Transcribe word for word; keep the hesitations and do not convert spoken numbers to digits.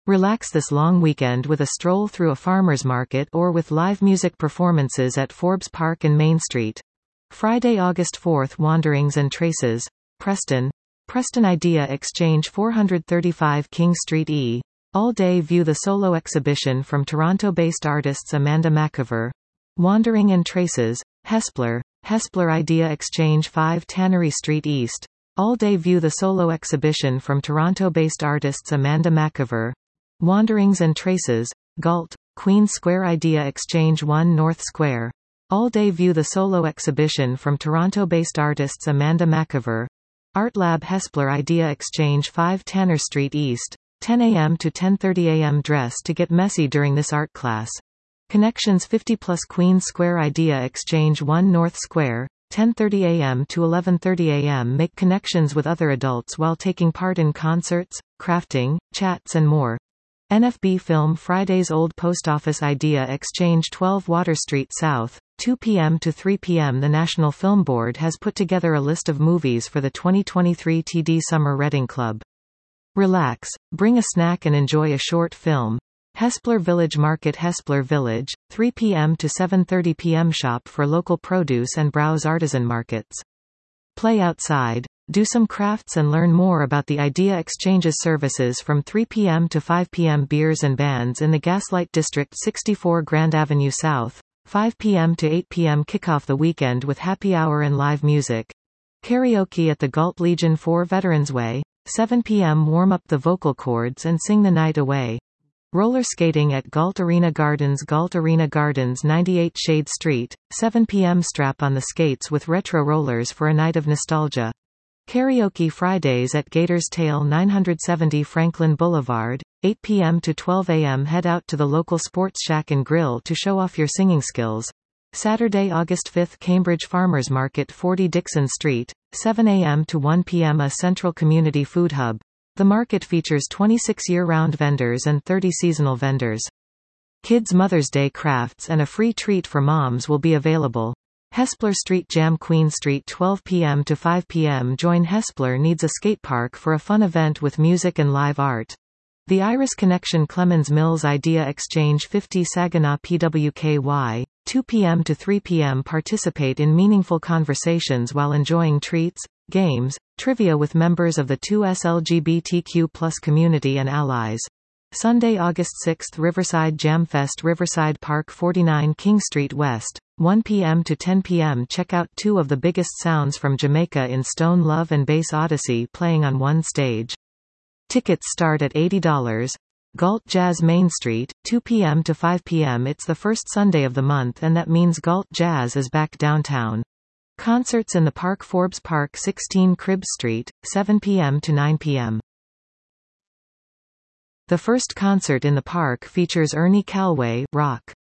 Relax this long weekend with a stroll through a farmer's market or with live music performances at Forbes Park and Main Street. Friday, August fourth, Wanderings and Traces, Preston. Preston Idea Exchange four thirty-five King Street E. All day view the solo exhibition from Toronto-based artists Amanda McIver. Wandering and Traces, Hespeler. Hespeler Idea Exchange five Tannery Street East. All day view the solo exhibition from Toronto-based artists Amanda McIver. Wanderings and Traces, Galt. Queen Square Idea Exchange one North Square. All day view the solo exhibition from Toronto-based artists Amanda McIver. Art Lab Hespeler Idea Exchange five Tanner Street East. ten a m to ten thirty a m Dress to get messy during this art class. Connections fifty plus Queen Square Idea Exchange one North Square. ten thirty a m to eleven thirty a m Make connections with other adults while taking part in concerts, crafting, chats and more. N F B Film Fridays Old Post Office Idea Exchange twelve Water Street South. two p m to three p m The National Film Board has put together a list of movies for the twenty twenty-three T D Summer Reading Club. Relax, bring a snack and enjoy a short film. Hespeler Village Market Hespeler Village, three p m to seven thirty p m Shop for local produce and browse artisan markets. Play outside, do some crafts and learn more about the Idea Exchange's services from three p m to five p m Beers and Bands in the Gaslight District sixty-four Grand Avenue South. five p m to eight p m Kick off the weekend with happy hour and live music. Karaoke at the Galt Legion four Veterans Way. seven p m Warm up the vocal cords and sing the night away. Roller skating at Galt Arena Gardens Galt Arena Gardens ninety-eight Shade Street, seven p m Strap on the skates with retro rollers for a night of nostalgia. Karaoke Fridays at Gator's Tail nine seventy Franklin Boulevard, eight p m to twelve a m Head out to the local Sports Shack and Grill to show off your singing skills. Saturday, August fifth Cambridge Farmers Market forty Dixon Street, seven a m to one p m A central community food hub. The market features twenty-six year-round vendors and thirty seasonal vendors. Kids' Mother's Day crafts and a free treat for moms will be available. Hespeler Street Jam Queen Street twelve p m to five p m Join Hespeler Needs a Skate Park for a fun event with music and live art. The Iris Connection Clemens Mills Idea Exchange fifty Saginaw P W K Y, two p m to three p m Participate in meaningful conversations while enjoying treats, games, trivia with members of the two S L G B T Q plus community and allies. Sunday, August sixth Riverside Jam Fest Riverside Park forty-nine King Street West, one p m to ten p m Check out two of the biggest sounds from Jamaica in Stone Love and Bass Odyssey playing on one stage. Tickets start at eighty dollars. Galt Jazz Main Street, two p m to five p m It's the first Sunday of the month and that means Galt Jazz is back downtown. Concerts in the park Forbes Park sixteen Cribbs Street, seven p m to nine p m The first concert in the park features Ernie Calway, rock.